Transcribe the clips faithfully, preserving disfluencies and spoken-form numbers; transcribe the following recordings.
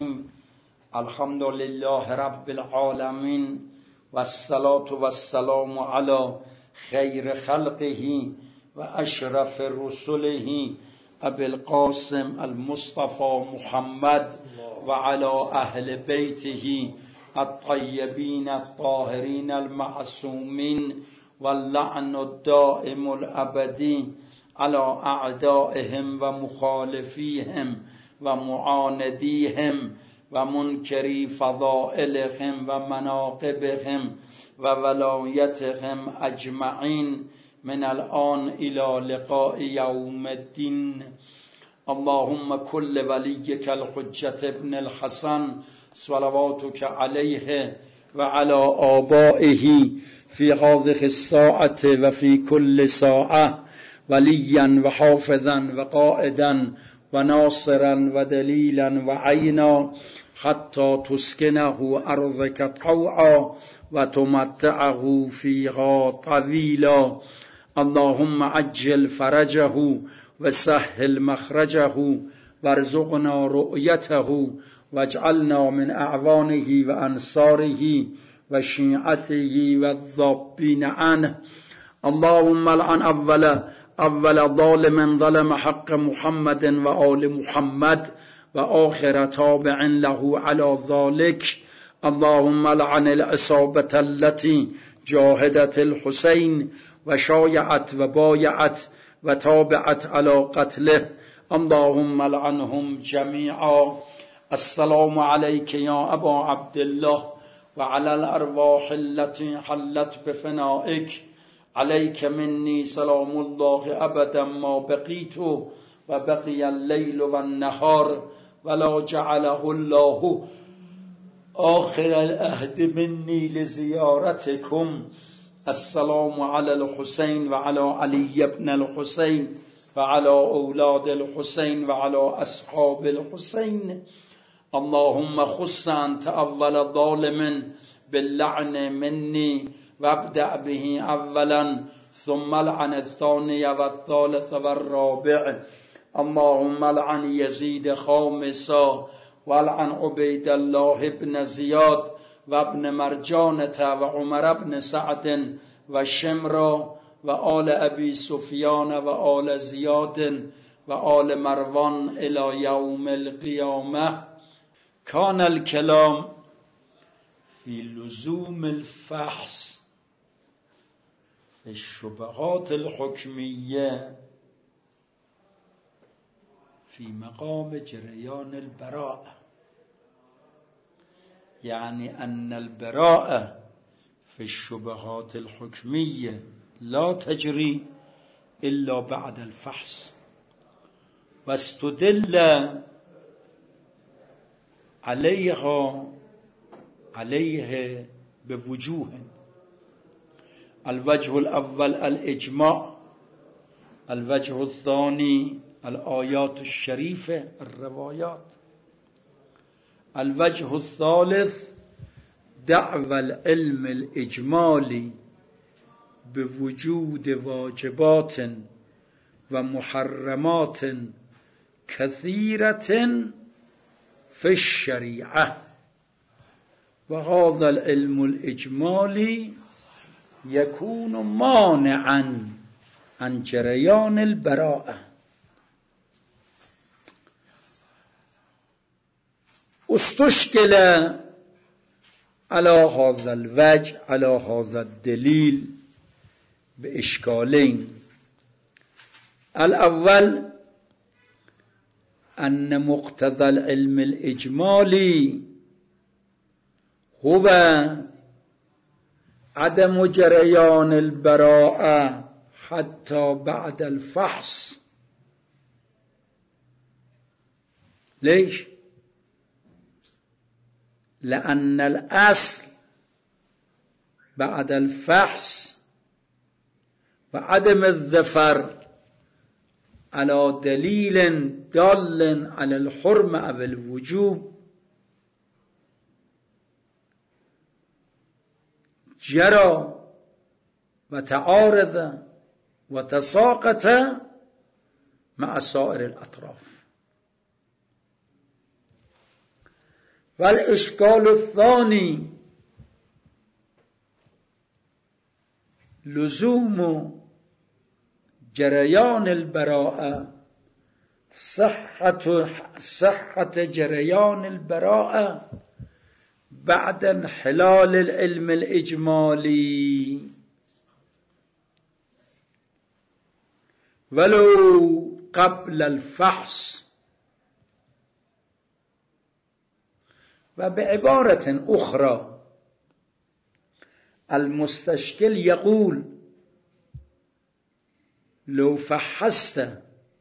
الحمد لله رب العالمين والصلاة والسلام على خير خلقه وأشرف رسله أبي القاسم المصطفى محمد وعلى أهل بيته الطيبين الطاهرين المعصومين واللعن الدائم الأبدي على أعدائهم ومخالفيهم ومعانديهم ومنكري فضائلهم ومناقبهم وولايتهم أجمعين من الآن إلى لقاء يوم الدين. اللهم كل وليك الحجة ابن الحسن صلواتك عليه وعلى آبائه في هذه الساعة وفي كل ساعة وليا وحافظا وقائدا وناصرا ودليلا وعينا حتى تسكنه أرضك طوعا وتمتعه فيها طويلا. اللهم عجل فرجه وسهل مخرجه وارزقنا رؤيته واجعلنا من أعوانه وأنصاره وشيعته والذابين عنه. اللهم لعن أول أول ظالم ظلم حق محمد وآل محمد وآخر تابع له على ذلك. اللهم لعن العصابة التي جاهدت الحسين وشايعت وبايعت وتابعت على قتله. اللهم لعنهم جميعا. السلام عليك يا أبا عبد الله وعلى الأرواح التي حلت بفنائك. عليك مني سلام الله أبدا ما بقيت وبقي الليل والنهار ولا جعله الله آخر الأهد مني لزيارتكم. السلام على الحسين وعلى علي بن الحسين وعلى أولاد الحسين وعلى أصحاب الحسين. اللهم خص أنت أول ظالم باللعن مني وابدأ به أولا ثم لعن الثاني والثالث والرابع. اللهم لعن يزيد خامسا ولعن عبيد الله بن زياد وابن مرجانة وعمر بن سعد وشمرا وآل أبي سفيان وآل زياد وآل مروان إلى يوم القيامة. كان الكلام في لزوم الفحص في الشبهات الحكمية في مقام جريان البراءة، يعني أن البراءة في الشبهات الحكمية لا تجري إلا بعد الفحص. واستدل عليها عليه بوجوه. الوجه الأول الإجماع، الوجه الثاني الآيات الشريفة الروايات، الوجه الثالث دعوى العلم الإجمالي بوجود واجبات ومحرمات كثيرة في الشريعة. وهذا العلم الإجمالي يكون مانعا عن جريان البراءة. استشكل على هذا الوجه على هذا الدليل بإشكالين. الأول أن مقتضى العلم الإجمالي هو عدم جريان البراءة حتى بعد الفحص. ليش؟ لأن الأصل بعد الفحص وعدم الظفر على دليل دال على الحرمة أو الوجوب جرى وتعارض وتساقط مع سائر الأطراف. والاشکال الثانی لزوم جریان البراءه صحة صحة جریان البراءه بعد انحلال العلم الإجمالي ولو قبل الفحص. و بعبارة أخرى المستشكل يقول لو فحصت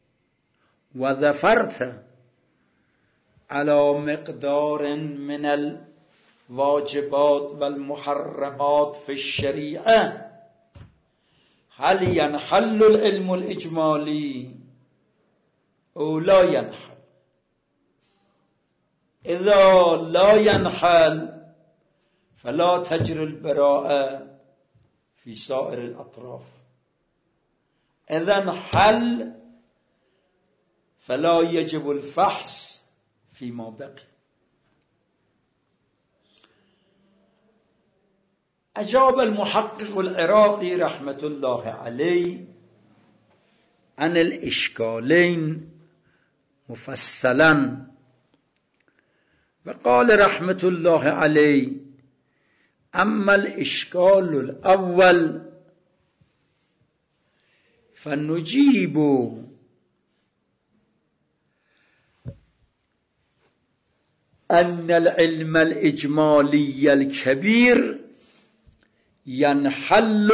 وظفرت على مقدار من الواجبات والمحرمات في الشريعة هل ينحل العلم الإجمالي أو لا ينحل؟ إذا لا ينحل فلا تجري البراءة في سائر الأطراف، إذا انحل فلا يجب الفحص فيما بقي. أجاب المحقق العراقي رحمة الله عليه عن الإشكالين مفصلا وقال رحمة الله عليه أما الإشكال الأول فنجيب أن العلم الإجمالي الكبير ينحل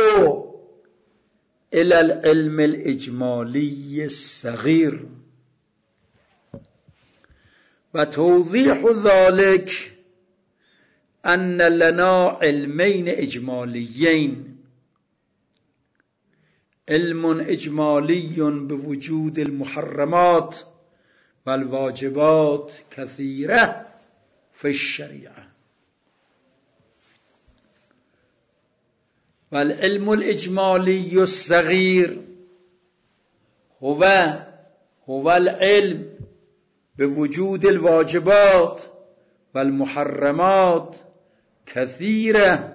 إلى العلم الإجمالي الصغير، وتوضيح ذلك أن لنا علمين إجماليين، علم إجمالي بوجود المحرمات والواجبات كثيرة في الشريعة، والعلم الإجمالي الصغير هو هو العلم بوجود الواجبات والمحرمات كثيرة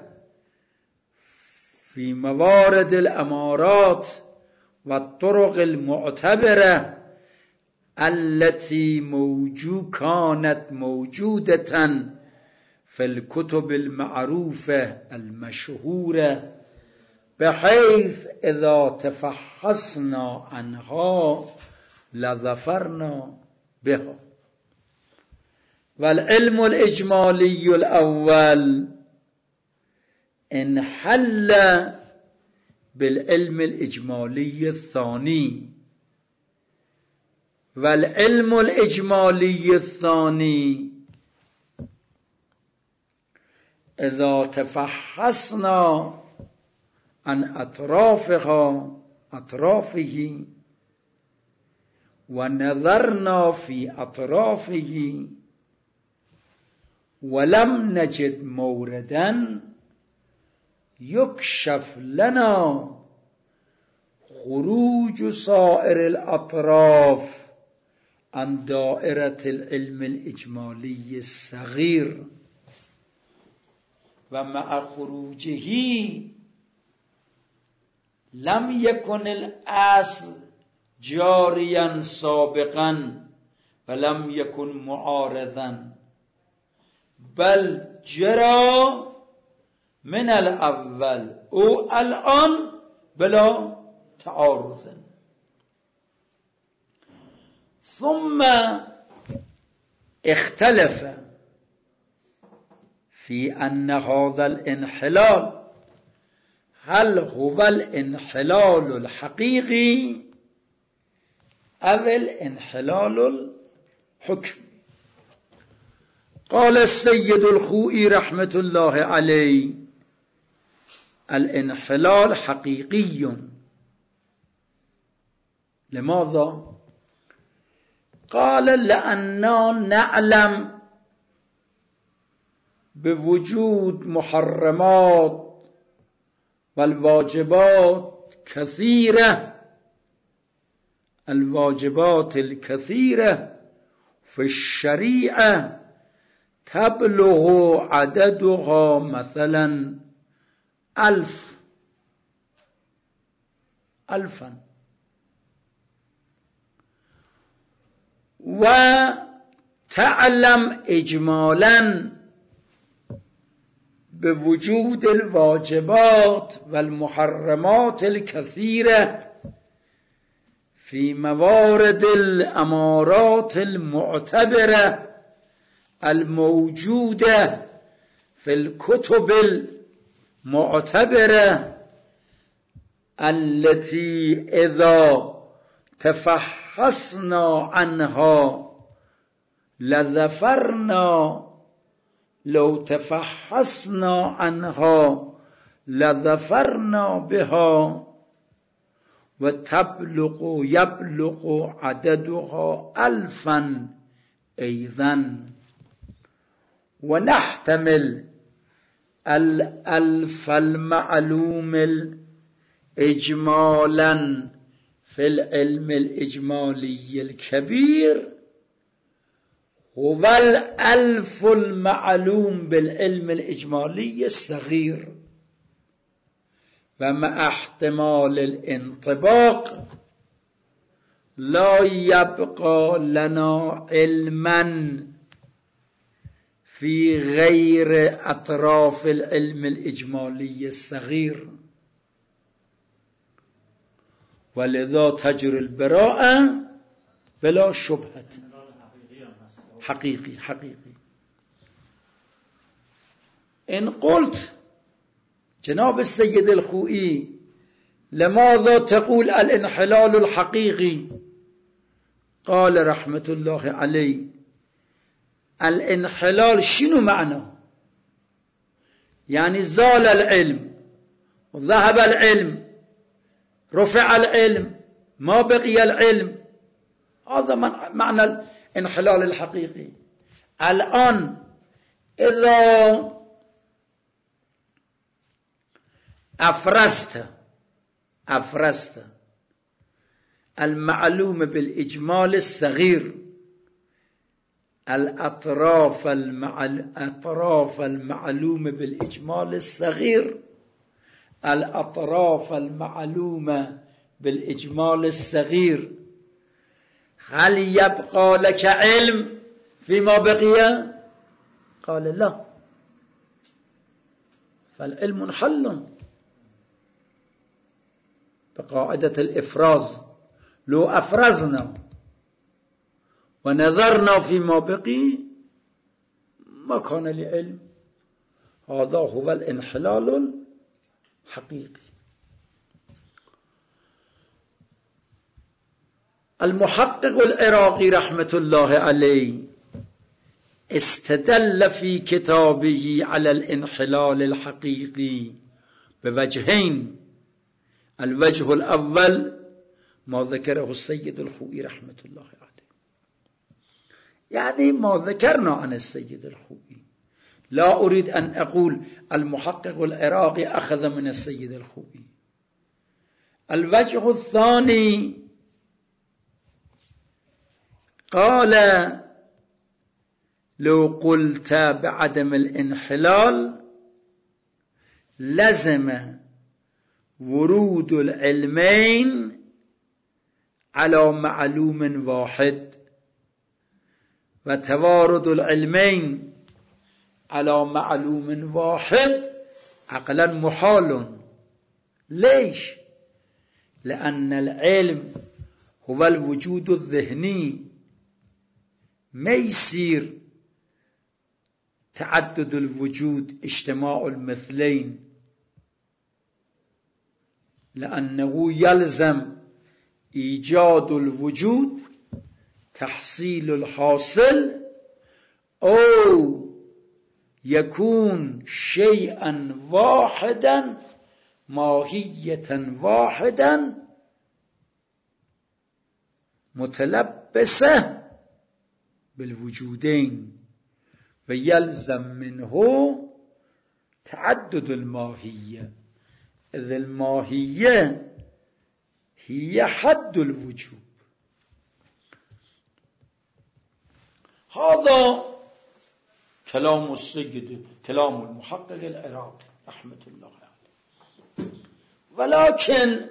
في موارد الأمارات والطرق المعتبرة التي موجود كانت موجودة في الكتب المعروفة المشهورة، بحيث إذا تفحصنا عنها لظفرنا بها. والعلم الإجمالي الأول انحل بالعلم الإجمالي الثاني، والعلم الإجمالي الثاني إذا تفحصنا عن أطرافها أطرافه ونظرنا في أطرافه ولم نجد موردا يكشف لنا خروج سائر الأطراف عن دائرة العلم الإجمالي الصغير، ومع خروجه لم يكن الأصل جاريا سابقا ولم يكن معارضا، بل جرى من الأول أو الآن بلا تعارض. ثم اختلف في أن هذا الانحلال هل هو الانحلال الحقيقي أو الانحلال الحكمي. قال السيد الخوئي رحمة الله عليه الانحلال حقيقي. لماذا؟ قال لأننا نعلم بوجود محرمات والواجبات كثيرة، الواجبات الكثيرة في الشريعة تبلغ عددها مثلا ألف ألفا، وتعلم إجمالا بوجود الواجبات والمحرمات الكثيرة في موارد الأمارات المعتبرة الموجودة في الكتب المعتبرة التي إذا تفحصنا عنها لظفرنا لو تفحصنا عنها لظفرنا بها، وتبلغ يبلغ عددها ألفا أيضا، ونحتمل الألف المعلوم إجمالا في العلم الإجمالي الكبير هو الألف المعلوم بالعلم الإجمالي الصغير، ومع احتمال الانطباق لا يبقى لنا علما في غير أطراف العلم الإجمالي الصغير، ولذا تجري البراءة بلا شبهة. حقيقي حقيقي. إن قلت جناب السيد الخوئي لماذا تقول الانحلال الحقيقي؟ قال رحمة الله عليه الانحلال شنو معنى؟ يعني زال العلم وذهب العلم، رفع العلم، ما بقي العلم، هذا معنى الانحلال الحقيقي. الآن إذا أفرزت أفرزت المعلوم بالإجمال الصغير الأطراف الأطراف المعلومة بالإجمال الصغير الأطراف المعلومة بالإجمال الصغير، هل يبقى لك علم فيما بقي؟ قال لا، فالعلم منحل بقاعدة الإفراز. لو أفرزنا ونظرنا فيما بقي ما كان لعلم. هذا هو الانحلال الحقيقي. المحقق العراقي رحمة الله عليه استدل في كتابه على الانحلال الحقيقي بوجهين. الوجه الأول ما ذكره السيد الخوئي رحمة الله عليه، يعني ما ذكرنا عن السيد الخوئي، لا أريد أن أقول المحقق العراقي أخذ من السيد الخوئي. الوجه الثاني قال لو قلت بعدم الانحلال لزم ورود العلمين على معلوم واحد، وتوارد العلمين على معلوم واحد عقلا محال. ليش؟ لأن العلم هو الوجود الذهني، ما يصير تعدد الوجود اجتماع المثلين، لأنه يلزم إيجاد الوجود تحصيل الحاصل أو يكون شيئا واحدا ماهية واحدا متلبسة بالوجودين، ويلزم منه تعدد الماهية، إذ الماهية هي حد الوجود. هذا كلام السيد كلام المحقق العراقي رحمة الله عليه. ولكن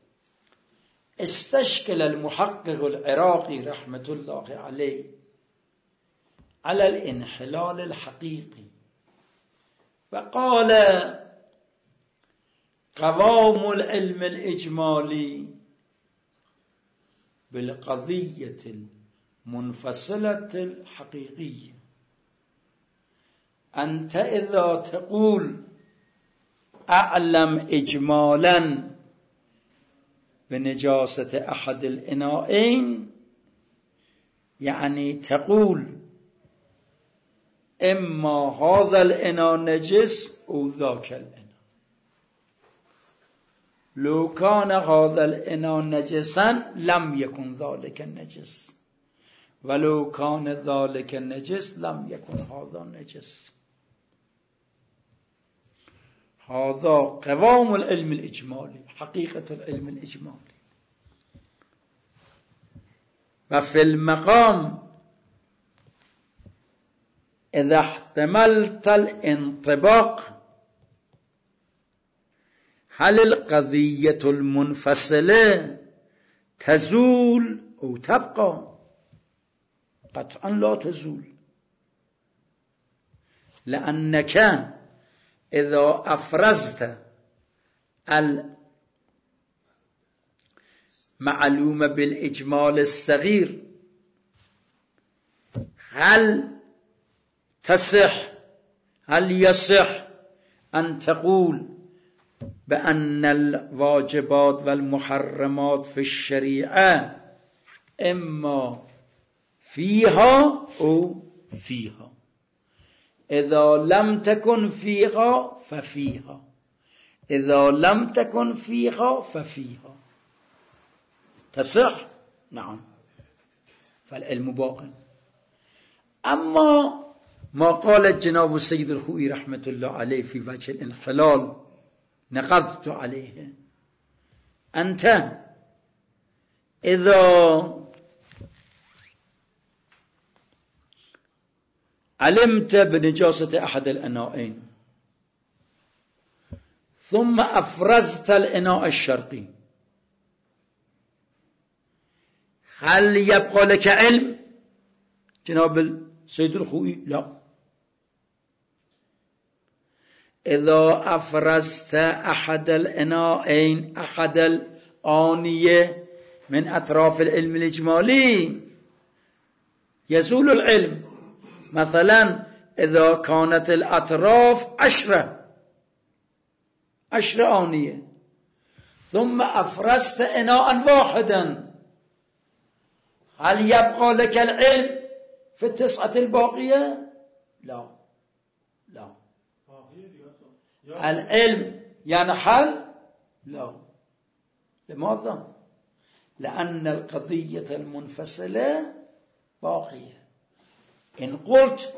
استشكل المحقق العراقي رحمة الله عليه على الانحلال الحقيقي وقال قوام العلم الإجمالي بالقضية المنفصلة الحقيقية أنت إذا تقول أعلم إجمالا بنجاسة أحد الإناءين يعني تقول إما هذا الإناء نجس أو ذاك الإناء. لو كان هذا الإناء نجسا لم يكن ذلك النجس، ولو كان ذلك النجس لم يكن هذا النجس. هذا قوام العلم الإجمالي، حقيقة العلم الإجمالي. وفي المقام إذا احتملت الانطباق هل القضية المنفصلة تزول أو تبقى؟ قطعا لا تزول، لأنك إذا أفرزت المعلومة بالإجمال الصغير هل تصح هل يصح أن تقول بأن الواجبات والمحرمات في الشريعة إما فيها أو فيها؟ إذا لم تكن فيها ففيها، إذا لم تكن فيها ففيها. تصح؟ نعم، فالعلم باق. أما ما قال الجناب السيد الخوئي رحمة الله عليه في وجه الانحلال نقضت عليه، أنت إذا علمت بنجاسة أحد الإناءين ثم أفرزت الإناء الشرقي، هل يبقى لك علم جناب السيد الخوئي؟ لا. إذا أفرزت أحد الإناءين أحد الآنية من أطراف العلم الإجمالي يزول العلم. مثلا إذا كانت الأطراف عشرة عشرة آنية ثم أفرزت إناء واحدا، هل يبقى لك العلم في التسعة الباقية؟ لا لا. العلم ينحل؟ لا. لماذا؟ لأن القضية المنفصلة باقية. إن قلت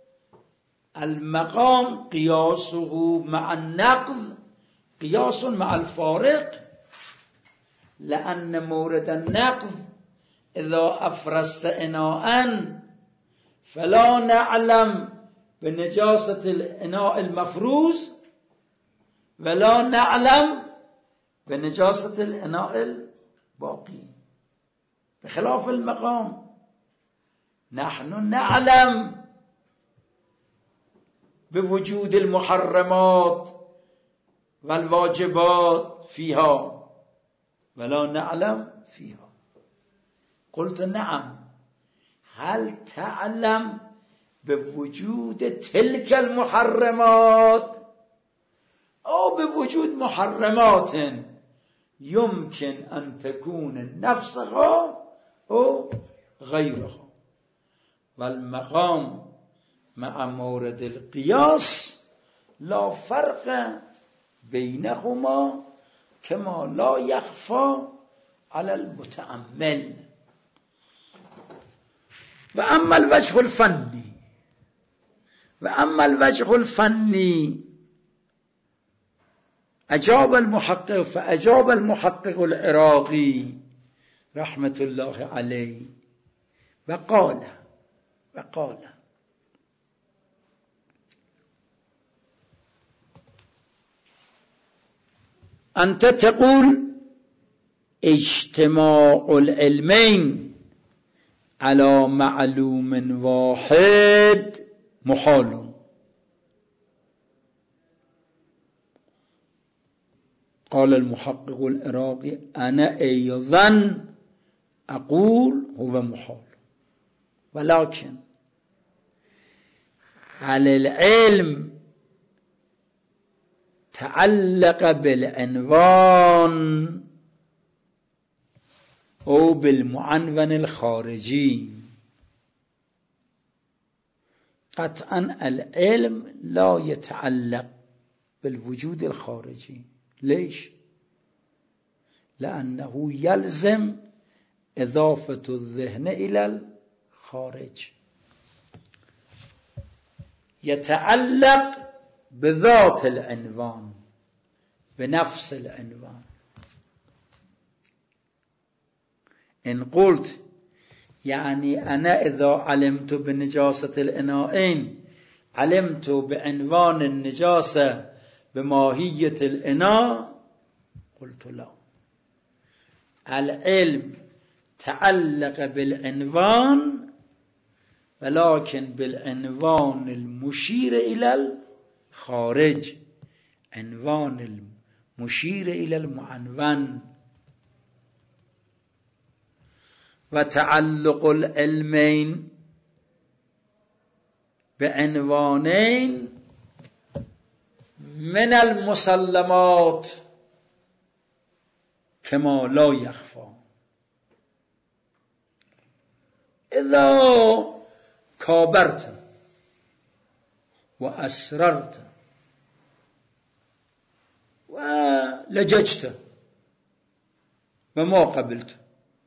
المقام قياسه مع النقض قياس مع الفارق، لأن مورد النقض إذا أفرزت إناء فلا نعلم بنجاسة الإناء المفروز ولا نعلم بنجاسة الإناء الباقي، بخلاف المقام نحن نعلم بوجود المحرمات والواجبات فيها ولا نعلم فيها. قلت نعم، هل تعلم بوجود تلك المحرمات أو بوجود محرمات يمكن أن تكون نفسها أو غيرها؟ والمقام مع مورد القياس لا فرق بينهما كما لا يخفى على المتأمل. وأما الوجه الفني وأما الوجه الفني أجاب المحقق فأجاب المحقق العراقي رحمة الله عليه وقال وقال أنت تقول اجتماع العلمين على معلوم واحد محال. قال المحقق العراقي أنا أيضا أقول هو محال، ولكن على العلم تعلق بالعنوان أو بالمعنون الخارجي. قطعا العلم لا يتعلق بالوجود الخارجي. ليش؟ لأنه يلزم إضافة الذهن إلى الخارج. يتعلق بذات العنوان، بنفس العنوان. إن قلت يعني أنا إذا علمت بنجاسة الإناءين علمت بعنوان النجاسة بماهية الإناء، قلت لا، العلم تعلق بالعنوان ولكن بالعنوان المشير إلى الخارج، عنوان المشير إلى المعنون. وتعلق العلمين بعنوانين من المسلمات كما لا يخفى. إذا كابرت وأسررت ولججت وما قبلت،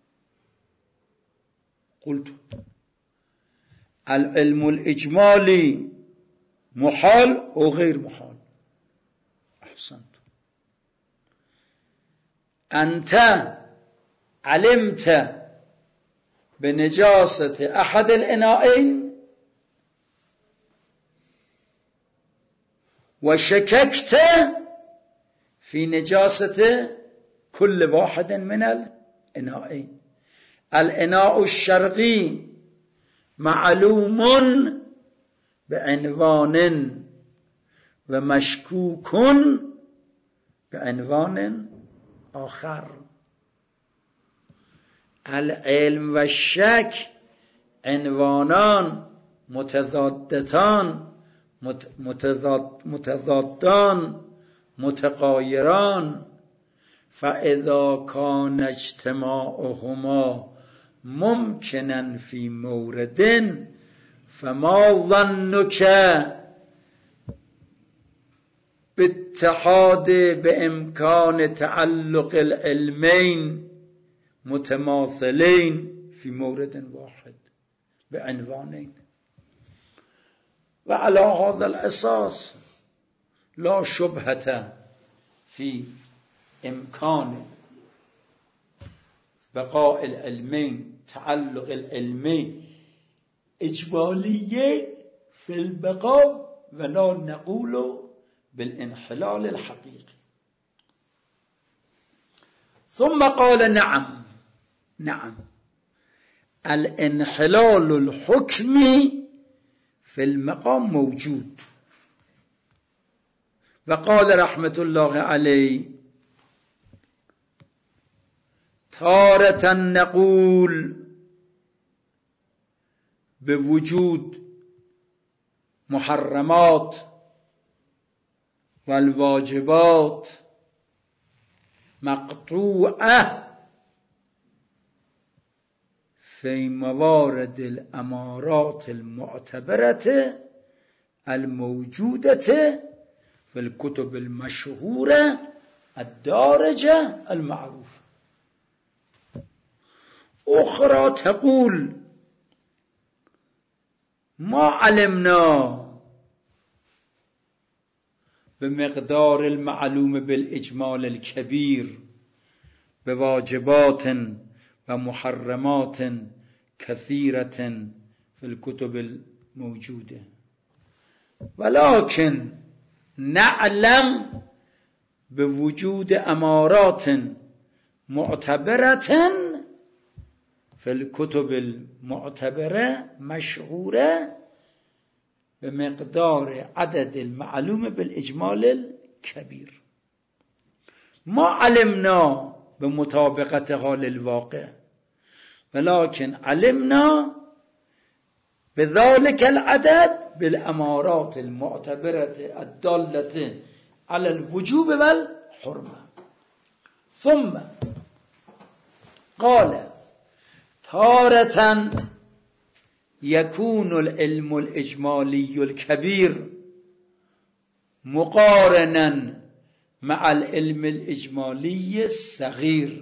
قلت العلم الإجمالي محال أو غير محال. أحسنت. أنت علمت بنجاسة أحد الإناءين وشككت في نجاسة كل واحد من الإناءين. الإناء الشرقي معلوم بعنوان ومشكوك بعنوان آخر. العلم و الشك عنوانان متضادتان متضاد متضادان متغايران، فإذا كان اجتماعهما ممكنا في مورد فما ظنك باتحاد بإمكان تعلق العلمين متماثلين في مورد واحد بعنوانين. وعلى هذا الأساس لا شبهة في إمكان بقاء العلمين، تعلق العلمين إجماليين في البقاء، ولا نقول بالانحلال الحقيقي. ثم قال نعم نعم الانحلال الحكمي في المقام موجود. وقال رحمة الله عليه تارة نقول بوجود محرمات والواجبات مقطوعة في موارد الأمارات المعتبرة الموجودة في الكتب المشهورة الدارجة المعروفة. أخرى تقول ما علمنا بمقدار المعلوم بالإجمال الكبير بواجبات ومحرمات كثيرة في الكتب الموجودة، ولكن نعلم به وجود امارات معتبرة فی الکتب المعتبره مشهوره به مقدار عدد المعلوم بالاجمال الکبیر. ما علمنا به مطابقت حال الواقع ولكن علمنا بذلك العدد بالامارات المعتبره الداله على الوجوب والحرمه. ثم قال تارة يكون العلم الإجمالي الكبير مقارنا مع العلم الإجمالي الصغير،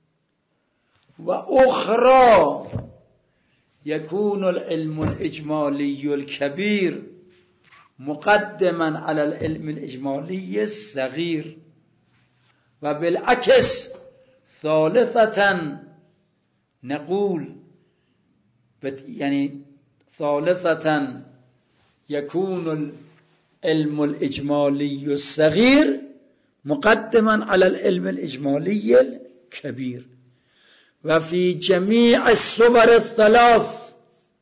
وأخرى يكون العلم الإجمالي الكبير مقدما على العلم الإجمالي الصغير، وبالعكس ثالثة نقول يعني ثالثة يكون العلم الإجمالي الصغير مقدما على العلم الإجمالي الكبير. وفي جميع الصور الثلاث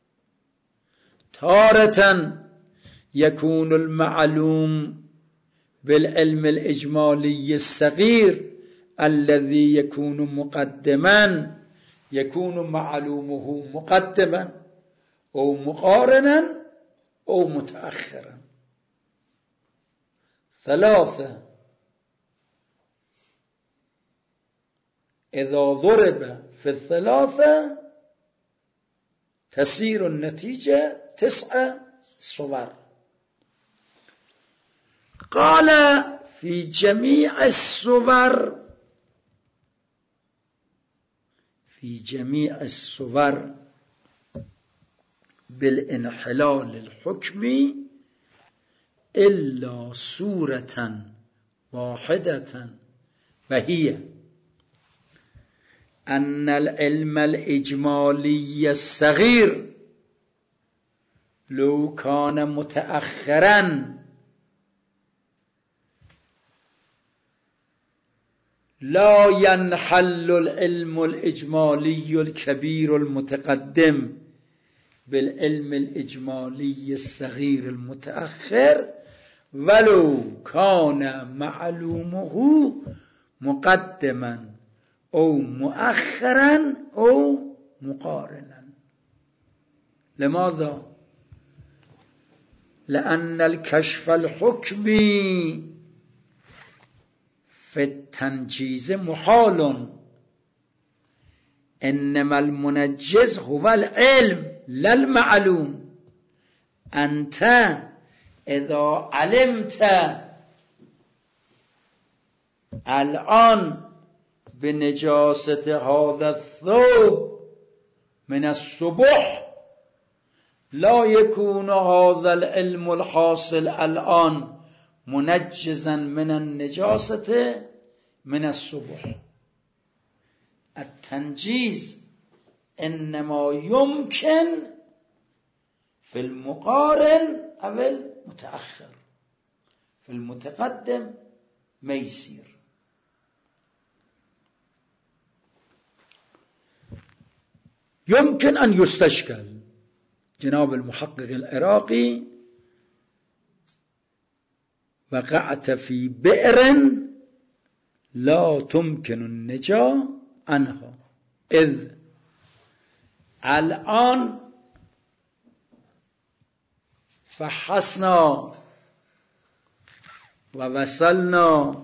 تارة يكون المعلوم بالعلم الإجمالي الصغير الذي يكون مقدما يكون معلومه مقدما أو مقارنا أو متأخرا. ثلاثة إذا ضرب في الثلاثة تصير النتيجة تسعة صور. قال في جميع الصور في جميع الصور بالانحلال الحكمي إلا صورة واحدة، وهي أن العلم الإجمالي الصغير لو كان متأخرا لا ينحل العلم الإجمالي الكبير المتقدم بالعلم الإجمالي الصغير المتأخر ولو كان معلومه مقدما أو مؤخرا أو مقارنا. لماذا؟ لأن الكشف الحكمي في التنجيز محال، إنما المنجز هو العلم لا المعلوم. أنت إذا علمت الآن بنجاسة هذا الثوب من الصبح لا يكون هذا العلم الحاصل الآن منجزا من النجاسة من الصبح. التنجيز إنما يمكن في المقارن أو المتأخر، في المتقدم ما يصير. يمكن أن يستشكل جناب المحقق العراقي وقعت في بئر لا تمكن النجاة عنها، إذ الآن فحصنا ووصلنا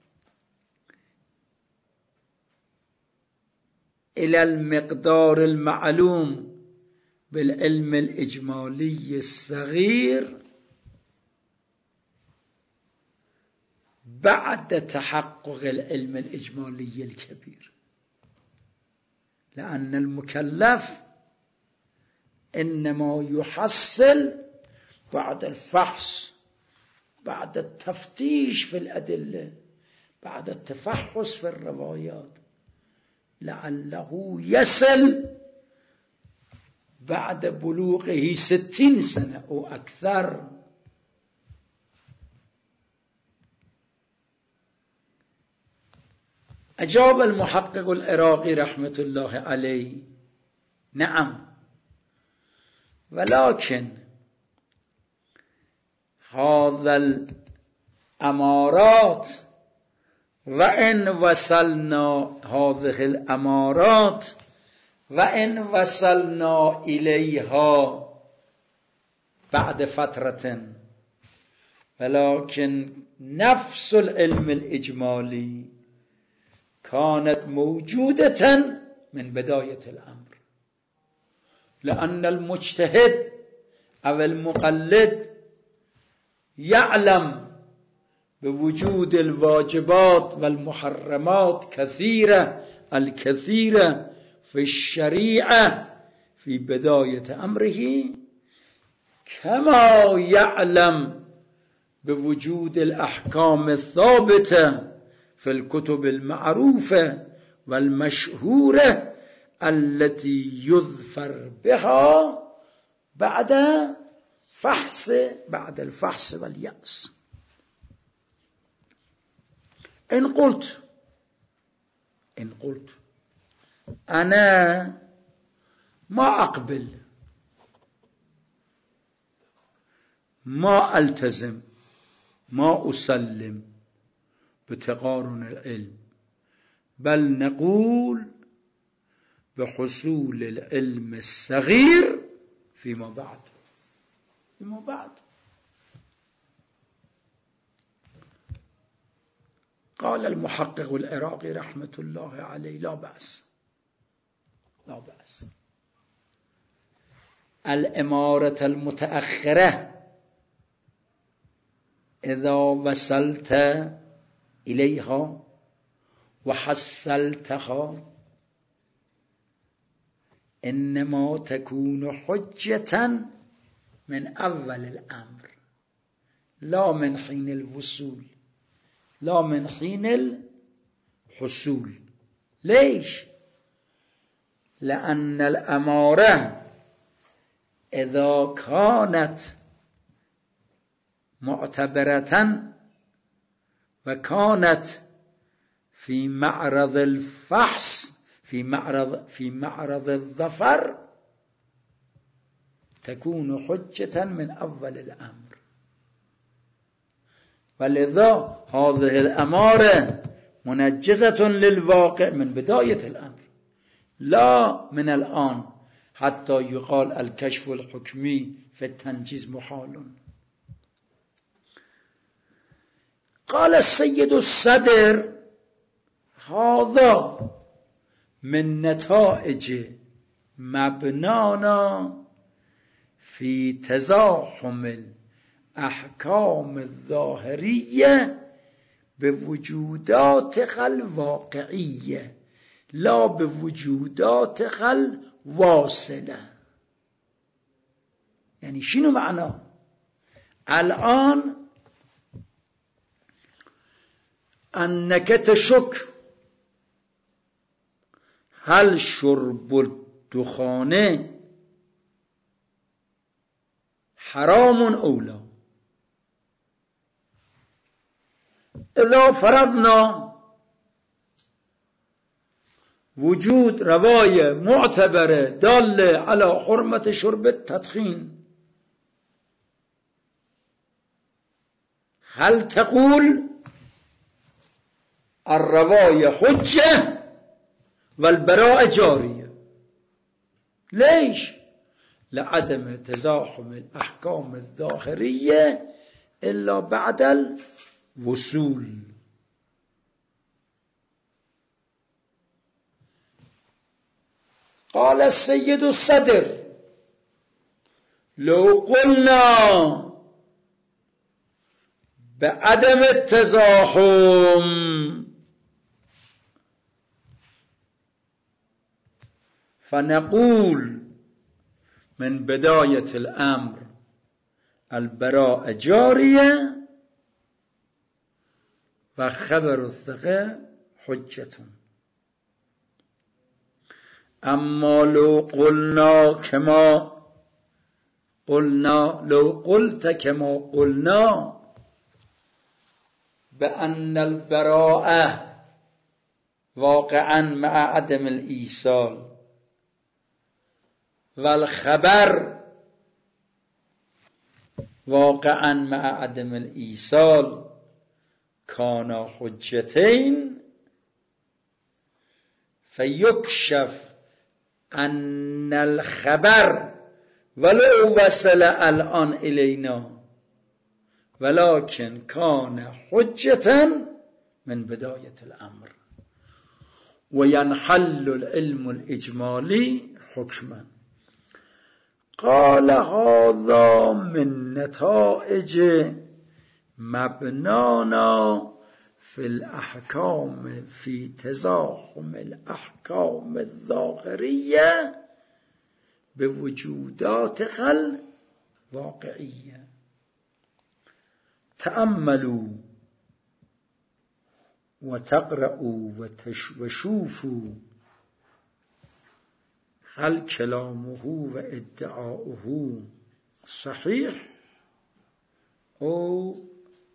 إلى المقدار المعلوم بالعلم الإجمالي الصغير بعد تحقق العلم الإجمالي الكبير، لأن المكلف إنما يحصل بعد الفحص، بعد التفتيش في الأدلة، بعد التفحص في الروايات، لعله يصل بعد بلوغه ستين سنة أو أكثر. أجاب المحقق العراقي رحمة الله عليه: نعم، ولكن هذا الأمارات وإن وصلنا هذه الأمارات وإن وصلنا إليها بعد فترة، ولكن نفس العلم الإجمالي كانت موجودة من بداية الأمر، لأن المجتهد أو المقلد يعلم بوجود الواجبات والمحرمات كثيرة الكثيرة في الشريعة في بداية أمره، كما يعلم بوجود الأحكام الثابتة في الكتب المعروفة والمشهورة التي يظفر بها بعد فحص بعد الفحص واليأس. إن قلت إن قلت أنا ما أقبل، ما ألتزم، ما أسلم بتقارن العلم، بل نقول بحصول العلم الصغير فيما بعد فيما بعد قال المحقق العراقي رحمة الله عليه: لا بأس لا بأس. الإمارة المتأخرة إذا وصلت إليها وحصلتها إنما تكون حجة من أول الأمر، لا من حين الوصول، لا من حين الحصول. ليش؟ لأن الأمارة إذا كانت معتبرة وكانت في معرض الفحص في معرض في معرض الظفر تكون حجة من أول الأمر، ولذا هذه الأمارة منجزة للواقع من بداية الأمر، لا من الآن حتى يقال الكشف الحكمي في التنجيز محال. قال السيد الصدر: هذا من نتائج مبنانا في تزاحم الأحكام الظاهرية بوجوداتها الواقعية لا بوجوداتها الواصلة. يعني شنو معناه؟ الآن أنك تشك هل شرب الدخان حرام أو لا. إذا فرضنا وجود رواية معتبرة دالة على حرمة شرب التدخين، هل تقول الرواية حجة والبراءة جارية؟ ليش؟ لعدم تزاحم الأحكام الظاهرية إلا بعد الوصول. قال السيد الصدر: لو قلنا بعدم التزاحم فنقول من بداية الأمر البراءة جارية وخبر الثقة حجة. أما لو قلنا كما قلنا لو قلت كما قلنا بأن البراءة واقعا مع عدم الإيصال والخبر واقعا مع عدم الإيصال كان حجتين فيكشف أن الخبر ولو وصل الآن إلينا ولكن كان حجة من بداية الأمر وينحل العلم الإجمالي حكما. قال هذا من نتائج مبنانا في الأحكام في تزاحم الأحكام الظاهرية بوجوداتها الواقعية. تأملوا وتقرأوا وشوفوا هل كلامه وادعاؤه صحيح أو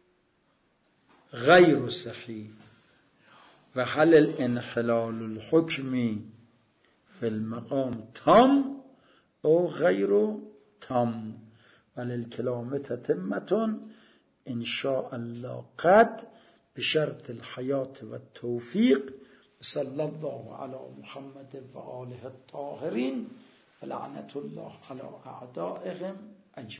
غير صحيح، وهل الانحلال الحكمي في المقام تام أو غير تام، وللكلام تتمة إن شاء الله قد بشرط الحياة والتوفيق. صلى الله على محمد وآله الطاهرين ولعنة الله على أعدائهم.